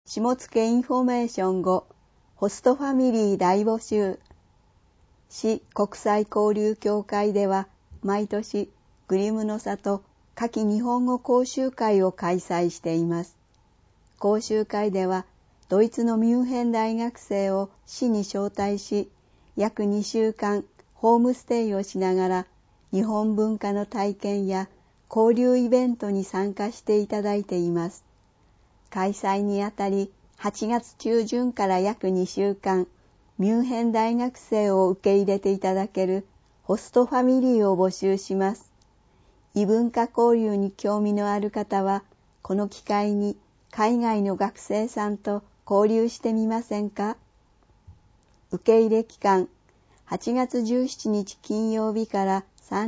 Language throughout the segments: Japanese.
下野インフォメーション後、ホストファミリー大募集。市国際交流協会では、毎年グリムの里夏季日本語講習会を開催しています。講習会では、ドイツのミュンヘン大学生を市に招待し、約2週間ホームステイをしながら、日本文化の体験や交流イベントに参加していただいています。開催にあたり、8月中旬から約2週間、ミュンヘン大学生を受け入れていただけるホストファミリーを募集します。異文化交流に興味のある方は、この機会に海外の学生さんと交流してみませんか？受け入れ期間、8月17日金曜日から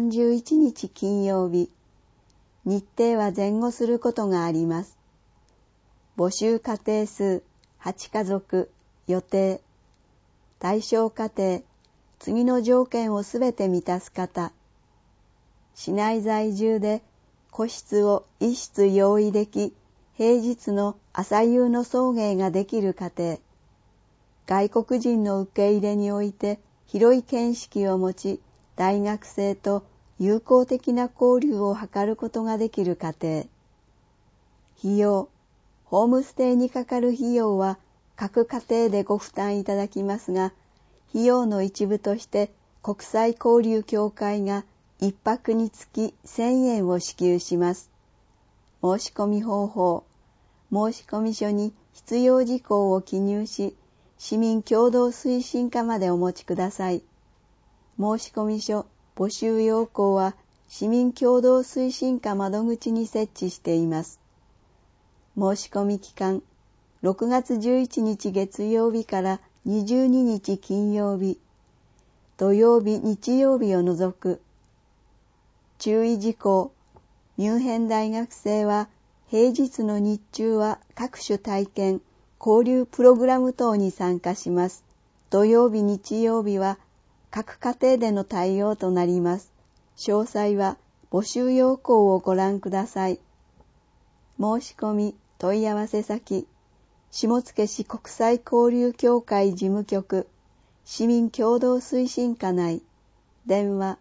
31日金曜日。日程は前後することがあります。募集家庭数8家族予定。対象家庭、次の条件をすべて満たす方。市内在住で個室を1室用意でき、平日の朝夕の送迎ができる家庭。外国人の受け入れにおいて広い見識を持ち、大学生と友好的な交流を図ることができる家庭。費用、ホームステイにかかる費用は各家庭でご負担いただきますが、費用の一部として国際交流協会が1泊につき1000円を支給します。申し込み方法、申し込み書に必要事項を記入し、市民共同推進課までお持ちください。申し込み書、募集要項は市民共同推進課窓口に設置しています。申し込み期間、6月11日月曜日から22日金曜日、土曜日日曜日を除く。注意事項、ミュンヘン大学生は平日の日中は各種体験、交流プログラム等に参加します。土曜日日曜日は各家庭での対応となります。詳細は募集要項をご覧ください。申し込み問い合わせ先、下野市国際交流協会事務局、市民共同推進課内、電話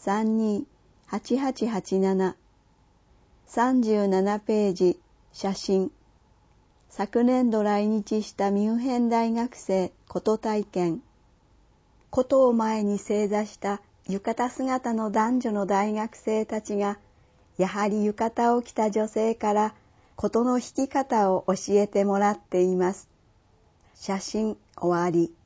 32-8887、37ページ、写真。昨年度来日したミュンヘン大学生こと体験。ことを前に正座した浴衣姿の男女の大学生たちが、やはり浴衣を着た女性からことの弾き方を教えてもらっています。写真終わり。